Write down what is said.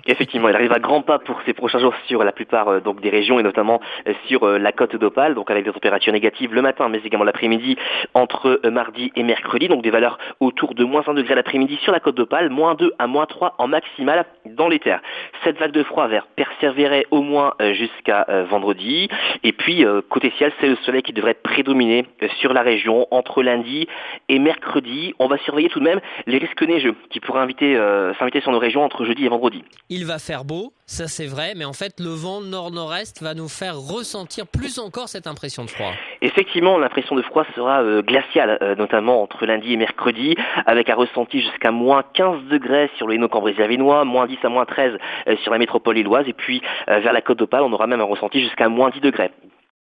Effectivement, il arrive à grands pas pour ces prochains jours sur la plupart donc des régions et notamment sur la côte d'Opale, donc avec des températures négatives le matin mais également l'après-midi entre mardi et mercredi, donc des valeurs autour de -1 degré l'après-midi sur la côte d'Opale, -2 à -3 en maximale dans les terres. Cette vague de froid persévérerait au moins jusqu'à vendredi et puis côté ciel, c'est le soleil qui devrait prédominer sur la région entre lundi et mercredi. On va surveiller tout de même les risques neigeux qui pourraient s'inviter sur nos régions entre jeudi et vendredi. Il va faire beau, ça c'est vrai, mais en fait le vent nord-nord-est va nous faire ressentir plus encore cette impression de froid. Effectivement, l'impression de froid sera glaciale, notamment entre lundi et mercredi, avec un ressenti jusqu'à -15 degrés sur le Hainaut-Cambrésis-Avesnois, -10 à -13 sur la métropole lilloise, et puis vers la côte d'Opale, on aura même un ressenti jusqu'à -10 degrés.